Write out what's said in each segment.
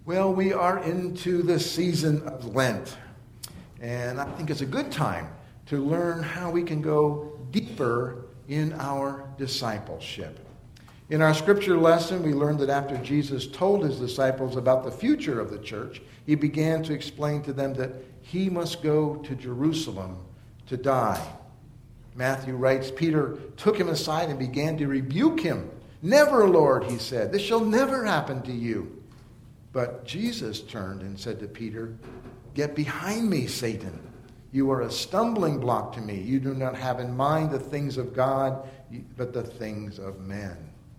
Well, we are into the season of Lent, and I think it's a good time to learn how we can go deeper in our discipleship. In our scripture lesson, we learned that after Jesus told his disciples about the future of the church, he began to explain to them that he must go to Jerusalem to die. Matthew writes, Peter took him aside and began to rebuke him. "Never, Lord," he said, "this shall never happen to you." But Jesus turned and said to Peter, "Get behind me, Satan. You are a stumbling block to me. You do not have in mind the things of God, but the things of men."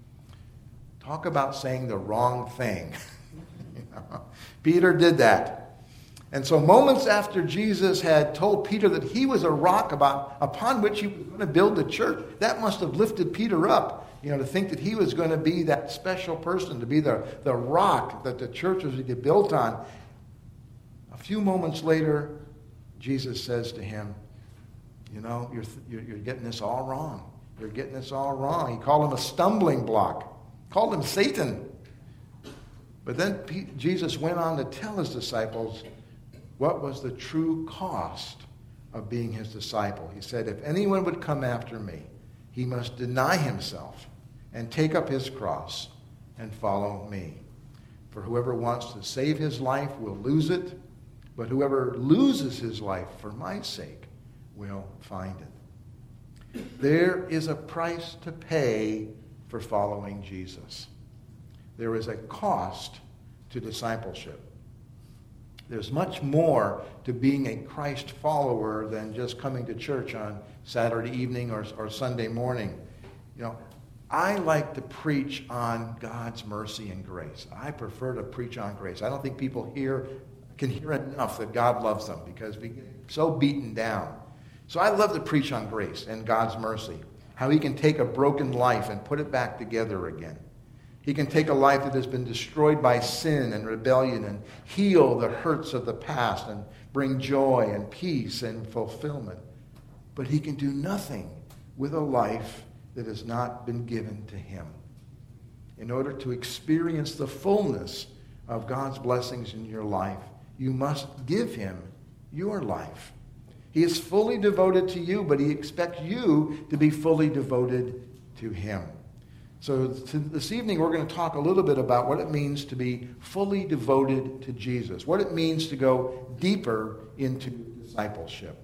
Talk about saying the wrong thing. Peter did that. And so moments after Jesus had told Peter that he was a rock upon which he was going to build the church, that must have lifted Peter up. To think that he was going to be that special person, to be the rock that the church was to be built on. A few moments later, Jesus says to him, you're getting this all wrong. You're getting this all wrong. He called him a stumbling block. Called him Satan. But then Jesus went on to tell his disciples what was the true cost of being his disciple. He said, "If anyone would come after me, he must deny himself and take up his cross and follow me. For whoever wants to save his life will lose it, but whoever loses his life for my sake will find it." There is a price to pay for following Jesus. There is a cost to discipleship. There's much more to being a Christ follower than just coming to church on Saturday evening or Sunday morning. I like to preach on God's mercy and grace. I prefer to preach on grace. I don't think people can hear enough that God loves them because we get so beaten down. So I love to preach on grace and God's mercy, how he can take a broken life and put it back together again. He can take a life that has been destroyed by sin and rebellion and heal the hurts of the past and bring joy and peace and fulfillment. But he can do nothing with a life that has not been given to him. In order to experience the fullness of God's blessings in your life, you must give him your life. He is fully devoted to you, but he expects you to be fully devoted to him. So this evening we're going to talk a little bit about what it means to be fully devoted to Jesus, what it means to go deeper into discipleship.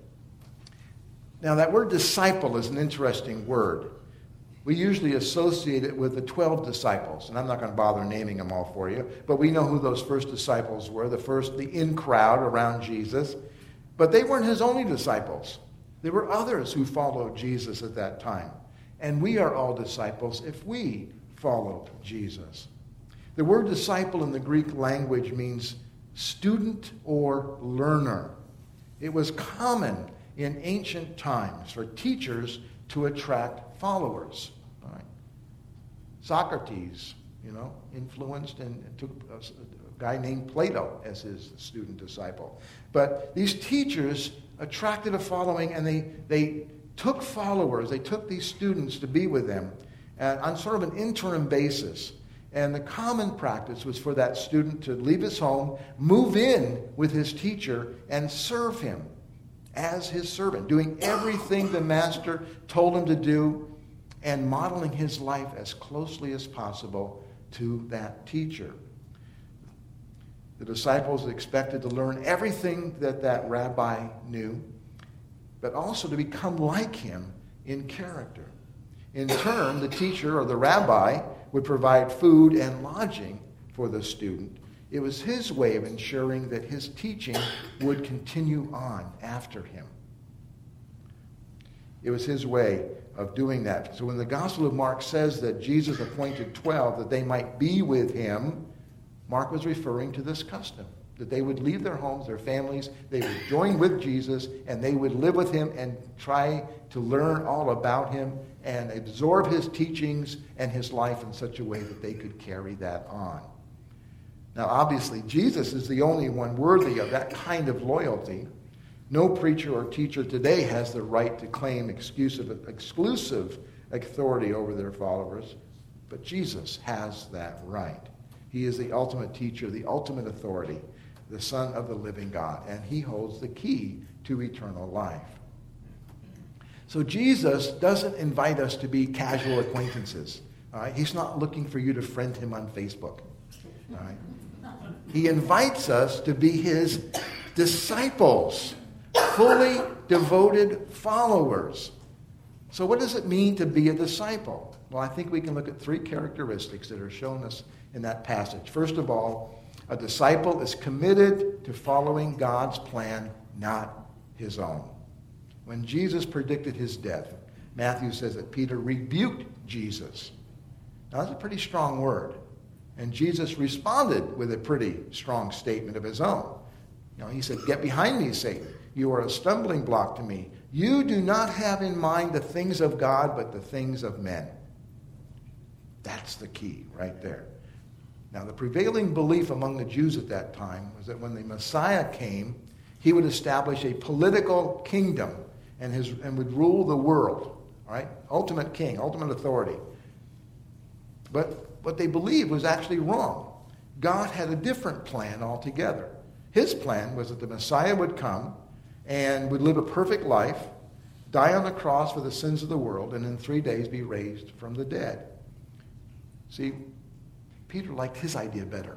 Now that word disciple is an interesting word. We usually associate it with the 12 disciples, and I'm not going to bother naming them all for you, but we know who those first disciples were, the in crowd around Jesus. But they weren't his only disciples. There were others who followed Jesus at that time. And we are all disciples if we follow Jesus. The word disciple in the Greek language means student or learner. It was common in ancient times for teachers to attract followers. Right? Socrates, influenced and took a guy named Plato as his student disciple. But these teachers attracted a following, and they took followers. They took these students to be with them on sort of an interim basis. And the common practice was for that student to leave his home, move in with his teacher, and serve him as his servant, doing everything the master told him to do and modeling his life as closely as possible to that teacher. The disciples expected to learn everything that rabbi knew, but also to become like him in character. In turn, the teacher or the rabbi would provide food and lodging for the student. It was his way of ensuring that his teaching would continue on after him. It was his way of doing that. So when the Gospel of Mark says that Jesus appointed 12 that they might be with him, Mark was referring to this custom, that they would leave their homes, their families, they would join with Jesus, and they would live with him and try to learn all about him and absorb his teachings and his life in such a way that they could carry that on. Now, obviously, Jesus is the only one worthy of that kind of loyalty. No preacher or teacher today has the right to claim exclusive authority over their followers, but Jesus has that right. He is the ultimate teacher, the ultimate authority, the Son of the living God, and he holds the key to eternal life. So Jesus doesn't invite us to be casual acquaintances. All right? He's not looking for you to friend him on Facebook. All right? He invites us to be his disciples, fully devoted followers. So what does it mean to be a disciple? Well, I think we can look at three characteristics that are shown us in that passage. First of all, a disciple is committed to following God's plan, not his own. When Jesus predicted his death, Matthew says that Peter rebuked Jesus. Now, that's a pretty strong word. And Jesus responded with a pretty strong statement of his own. He said, "Get behind me, Satan. You are a stumbling block to me. You do not have in mind the things of God, but the things of men." That's the key right there. Now, the prevailing belief among the Jews at that time was that when the Messiah came, he would establish a political kingdom and would rule the world. All right? Ultimate king, ultimate authority. But what they believed was actually wrong. God had a different plan altogether. His plan was that the Messiah would come and would live a perfect life, die on the cross for the sins of the world, and in 3 days be raised from the dead. See, Peter liked his idea better.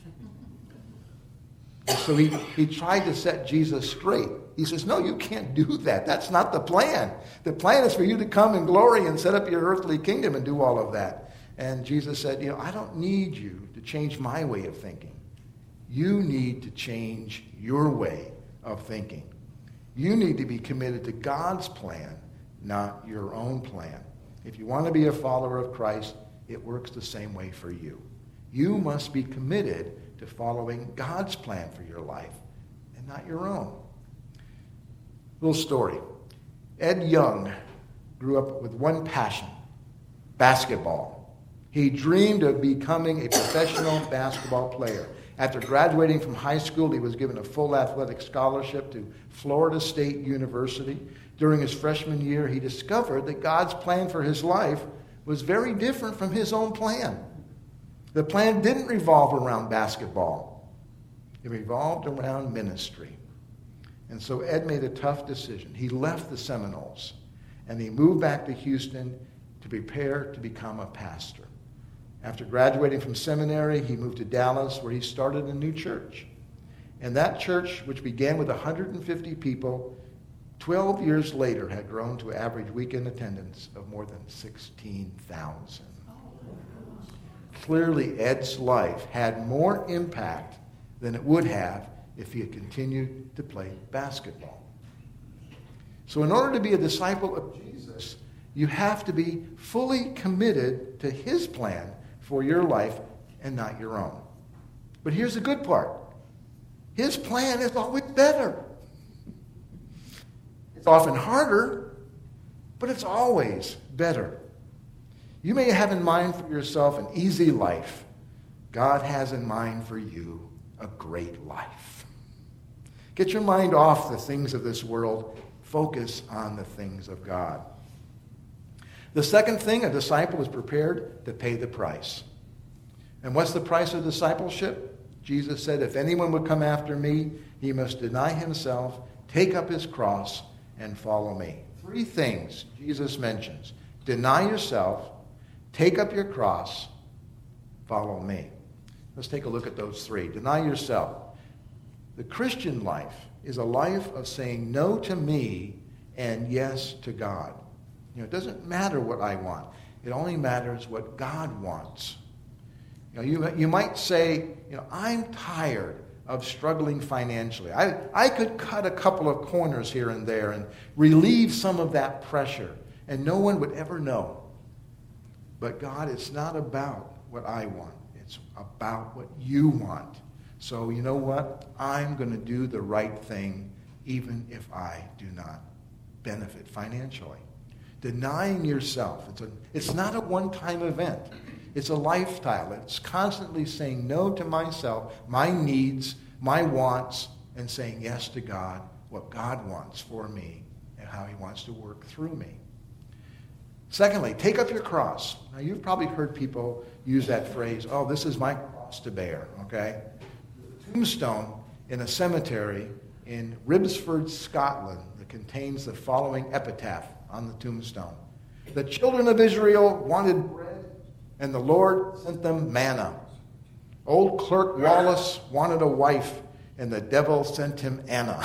And so he tried to set Jesus straight. He says, "No, you can't do that. That's not the plan. The plan is for you to come in glory and set up your earthly kingdom and do all of that." And Jesus said, "I don't need you to change my way of thinking. You need to change your way of thinking. You need to be committed to God's plan, not your own plan. If you want to be a follower of Christ, it works the same way for you. You must be committed to following God's plan for your life and not your own." Little story. Ed Young grew up with one passion: basketball. He dreamed of becoming a professional basketball player. After graduating from high school, he was given a full athletic scholarship to Florida State University. During his freshman year, he discovered that God's plan for his life was very different from his own plan. The plan didn't revolve around basketball. It revolved around ministry. And so Ed made a tough decision. He left the Seminoles, and he moved back to Houston to prepare to become a pastor. After graduating from seminary, he moved to Dallas, where he started a new church. And that church, which began with 150 people, 12 years later had grown to average weekend attendance of more than 16,000. Clearly, Ed's life had more impact than it would have if he had continued to play basketball. So in order to be a disciple of Jesus, you have to be fully committed to his plan for your life and not your own. But here's the good part. His plan is always better. It's often harder, but it's always better. You may have in mind for yourself an easy life. God has in mind for you a great life. Get your mind off the things of this world. Focus on the things of God. The second thing, a disciple is prepared to pay the price. And what's the price of discipleship? Jesus said, "If anyone would come after me, he must deny himself, take up his cross, and follow me." 3 things Jesus mentions: deny yourself, take up your cross, follow me. Let's take a look at those 3. Deny yourself. The Christian life is a life of saying no to me and yes to God. It doesn't matter what I want. It only matters what God wants. You might say, I'm tired of struggling financially. I could cut a couple of corners here and there and relieve some of that pressure, and no one would ever know. But God, it's not about what I want. It's about what you want. So you know what? I'm going to do the right thing even if I do not benefit financially. Denying yourself. It's not a one-time event. It's a lifestyle. It's constantly saying no to myself, my needs, my wants, and saying yes to God, what God wants for me and how he wants to work through me. Secondly, take up your cross. Now, you've probably heard people use that phrase, "Oh, this is my cross. cross to bear, okay? The tombstone in a cemetery in Ribsford, Scotland, that contains the following epitaph on the tombstone. The children of Israel wanted bread, and the Lord sent them manna. Old Clerk Wallace wanted a wife, and the devil sent him Anna.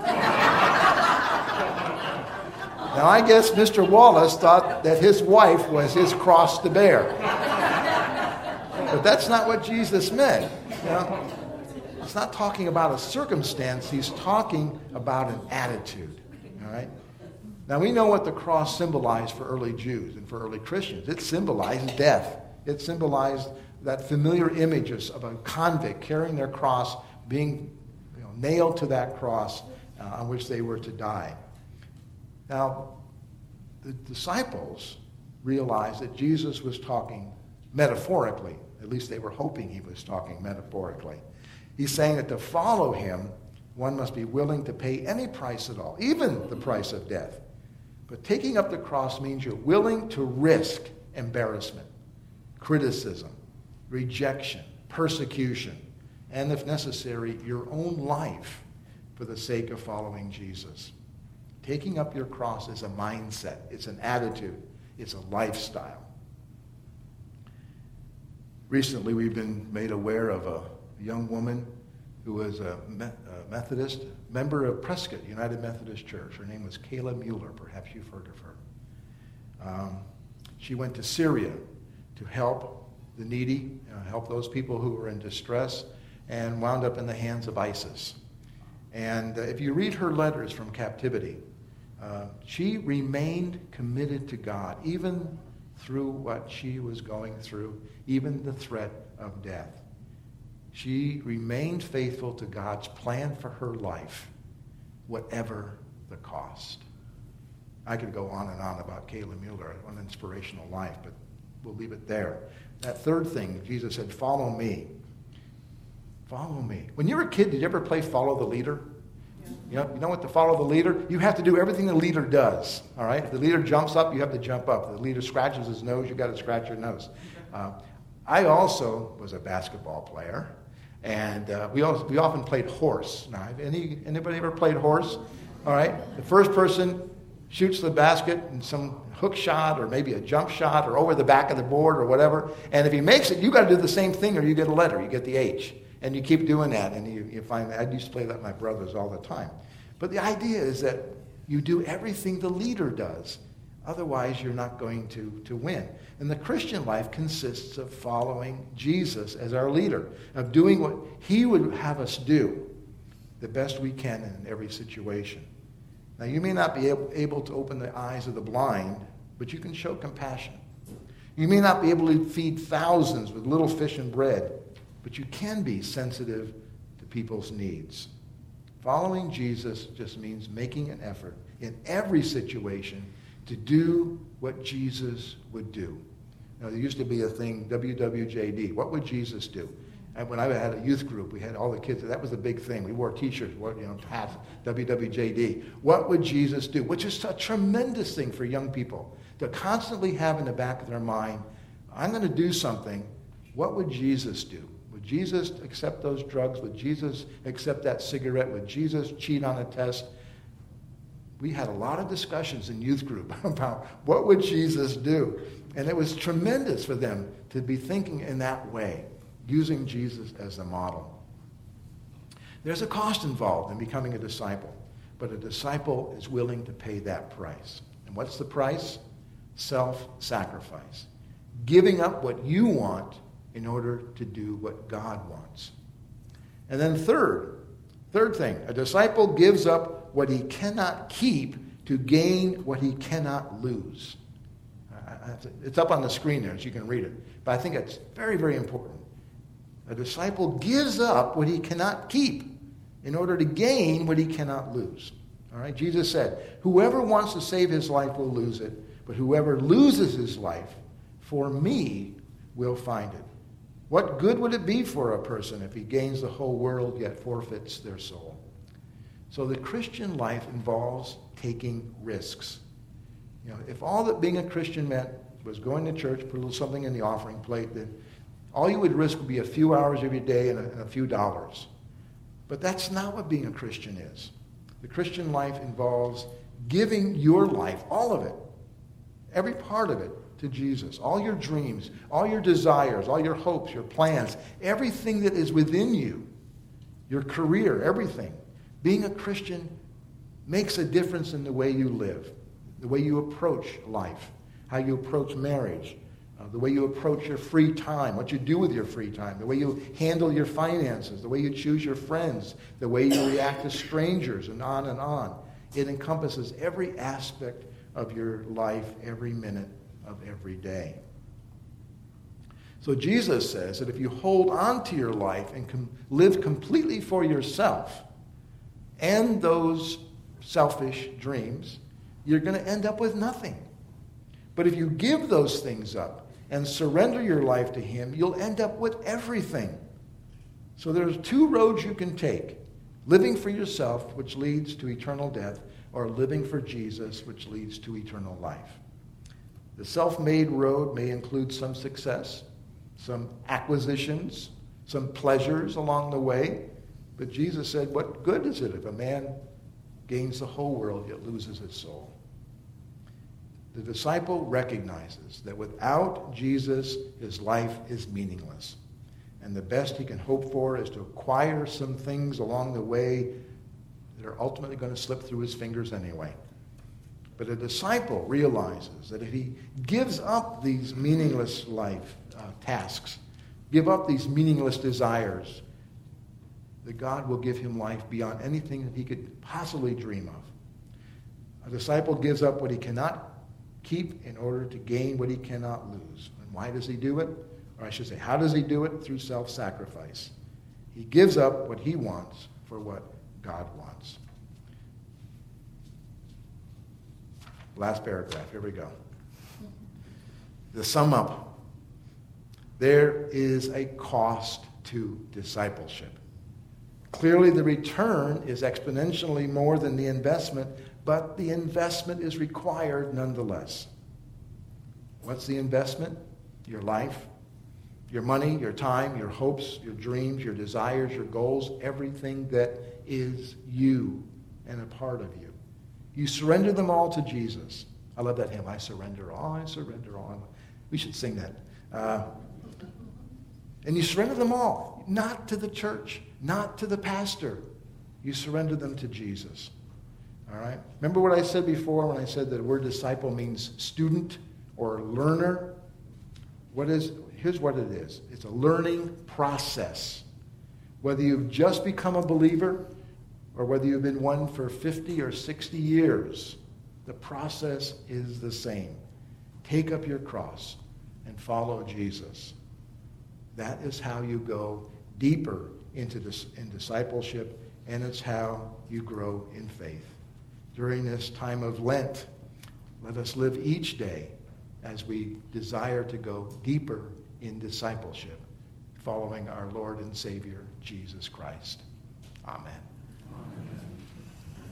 Now, I guess Mr. Wallace thought that his wife was his cross to bear. But that's not what Jesus meant. You know? He's not talking about a circumstance. He's talking about an attitude. All right? Now, we know what the cross symbolized for early Jews and for early Christians. It symbolized death. It symbolized that familiar image of a convict carrying their cross, being nailed to that cross on which they were to die. Now, the disciples realized that Jesus was talking metaphorically. At least they were hoping he was talking metaphorically. He's saying that to follow him, one must be willing to pay any price at all, even the price of death. But taking up the cross means you're willing to risk embarrassment, criticism, rejection, persecution, and if necessary, your own life for the sake of following Jesus. Taking up your cross is a mindset. It's an attitude. It's a lifestyle. Recently, we've been made aware of a young woman who was a Methodist, member of Prescott United Methodist Church. Her name was Kayla Mueller. Perhaps you've heard of her. She went to Syria to help the needy, help those people who were in distress, and wound up in the hands of ISIS. And if you read her letters from captivity, she remained committed to God, even through what she was going through, even the threat of death. She remained faithful to God's plan for her life, whatever the cost. I could go on and on about Kayla Mueller, an inspirational life, but we'll leave it there. That third thing, Jesus said, follow me. Follow me. When you were a kid, did you ever play follow the leader? You know what to follow the leader? You have to do everything the leader does. All right? If the leader jumps up, you have to jump up. If the leader scratches his nose, you've got to scratch your nose. I also was a basketball player, and we often played horse. Now, anybody ever played horse? All right? The first person shoots the basket in some hook shot or maybe a jump shot or over the back of the board or whatever. And if he makes it, you got to do the same thing or you get a letter. You get the H. And you keep doing that, and you find I used to play that with my brothers all the time. But the idea is that you do everything the leader does. Otherwise, you're not going to win. And the Christian life consists of following Jesus as our leader, of doing what he would have us do the best we can in every situation. Now, you may not be able to open the eyes of the blind, but you can show compassion. You may not be able to feed thousands with little fish and bread, but you can be sensitive to people's needs. Following Jesus just means making an effort in every situation to do what Jesus would do. Now, there used to be a thing, WWJD. What would Jesus do? And when I had a youth group, we had all the kids. That was the big thing. We wore T-shirts, hats, WWJD. What would Jesus do? Which is a tremendous thing for young people to constantly have in the back of their mind, I'm going to do something. What would Jesus do? Would Jesus accept those drugs? Would Jesus accept that cigarette? Would Jesus cheat on a test? We had a lot of discussions in youth group about what would Jesus do? And it was tremendous for them to be thinking in that way, using Jesus as a model. There's a cost involved in becoming a disciple, but a disciple is willing to pay that price. And what's the price? Self-sacrifice. Giving up what you want in order to do what God wants. And then third thing, a disciple gives up what he cannot keep to gain what he cannot lose. It's up on the screen there, so you can read it. But I think it's very, very important. A disciple gives up what he cannot keep in order to gain what he cannot lose. All right? Jesus said, whoever wants to save his life will lose it, but whoever loses his life for me will find it. What good would it be for a person if he gains the whole world yet forfeits their soul? So the Christian life involves taking risks. If all that being a Christian meant was going to church, put a little something in the offering plate, then All you would risk would be a few hours of your day and a few dollars. But that's not what being a Christian is. The Christian life involves giving your life, all of it, every part of it, to Jesus. All your dreams, all your desires, all your hopes, your plans, everything that is within you, your career, everything. Being a Christian makes a difference in the way you live, the way you approach life, how you approach marriage, the way you approach your free time, what you do with your free time, the way you handle your finances, the way you choose your friends, the way you react to strangers, and on and on. It encompasses every aspect of your life, every minute of every day. So Jesus says that if you hold on to your life and live completely for yourself and those selfish dreams, you're going to end up with nothing. But if you give those things up and surrender your life to him, you'll end up with everything. So there's two roads you can take. Living for yourself, which leads to eternal death, or living for Jesus, which leads to eternal life. The self-made road may include some success, some acquisitions, some pleasures along the way. But Jesus said, what good is it if a man gains the whole world yet loses his soul? The disciple recognizes that without Jesus, his life is meaningless. And the best he can hope for is to acquire some things along the way that are ultimately going to slip through his fingers anyway. But a disciple realizes that if he gives up these meaningless life tasks, give up these meaningless desires, that God will give him life beyond anything that he could possibly dream of. A disciple gives up what he cannot keep in order to gain what he cannot lose. And why does he do it? Or I should say, how does he do it? Through self-sacrifice. He gives up what he wants for what God wants. Last paragraph, here we go. To sum up, there is a cost to discipleship. Clearly, the return is exponentially more than the investment, but the investment is required nonetheless. What's the investment? Your life, your money, your time, your hopes, your dreams, your desires, your goals, everything that is you and a part of you. You surrender them all to Jesus. I love that hymn, I surrender all, I surrender all. We should sing that. And you surrender them all, not to the church, not to the pastor. You surrender them to Jesus. All right? Remember what I said before when I said that the word disciple means student or learner? Here's what it is. It's a learning process. Whether you've just become a believer or whether you've been one for 50 or 60 years, the process is the same. Take up your cross and follow Jesus. That is how you go deeper in discipleship, and it's how you grow in faith. During this time of Lent, let us live each day as we desire to go deeper in discipleship, following our Lord and Savior, Jesus Christ. Amen.